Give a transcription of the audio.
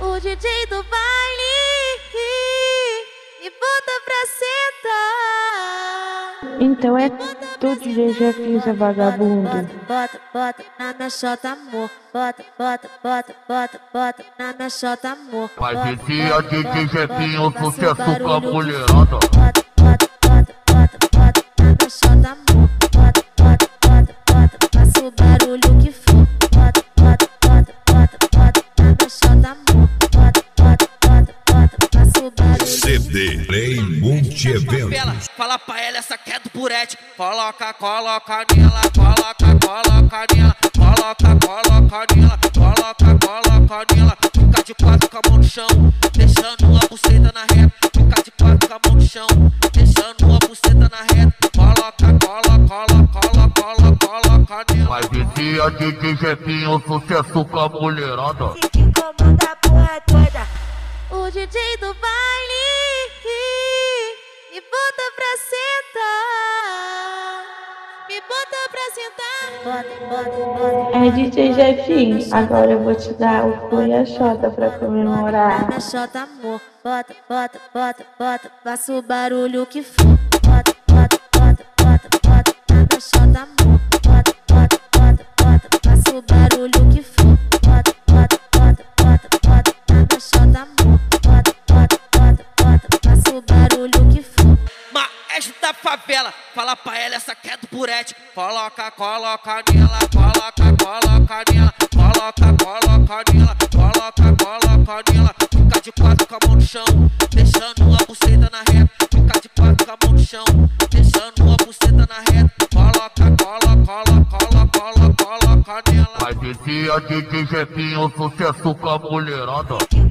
O DJ do baile me bota pra sentar. Então é tu, DJ Jefinho, seu vagabundo. Bota na minha xota, amor. Bota na minha xota, amor. Mas esse é DJ Jefinho, sucesso com a mulherada. Bota na minha xota, amor. Bota, faça o barulho que for. Bota na minha xota, amor. Bota, faça o barulho. CD Play Multi-Eventos. Fala pra ela, essa que é do Purete. Coloca nela, coloca nela. Fica de quatro com a mão no chão, deixando a buceta na reta. Fica de quatro com a mão no chão, deixando a buceta na reta. Coloca nela. Mas esse é DJ Jefinho, sucesso com a mulherada. Quem comanda a porra é doida. O DJ do baile me bota pra sentar. Me bota pra sentar. É DJ Jefinho, agora eu vou te dar o cu e a xota pra comemorar. Na xota, amor. Bota, faça o barulho que for. Bota na xota, amor. Bota, faça o barulho que for. Bota na xota, amor. Bota, faça o barulho que for. Maestro da favela, fala pra ela, essa que é do Purete. Coloca nela, coloca nela. Fica de quatro com a mão no chão, deixando a buceta na reta. Fica de quatro com a mão no chão, deixando a buceta na reta. Coloca nela. Mas esse é DJ Jefinho, sucesso com a mulherada.